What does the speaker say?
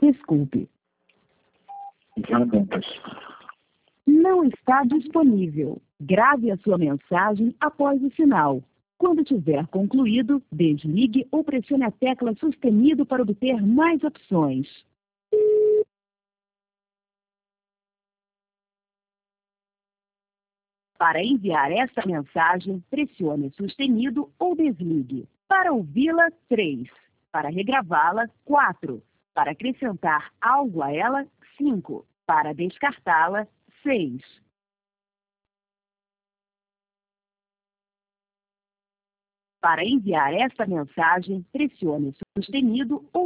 Desculpe. Não está disponível. Grave a sua mensagem após o sinal. Quando tiver concluído, desligue ou pressione a tecla sustenido para obter mais opções. Para enviar esta mensagem, pressione sustenido ou desligue. Para ouvi-la, 3. Para regravá-la, 4. Para acrescentar algo a ela, 5. Para descartá-la, 6. Para enviar esta mensagem, pressione sustenido ou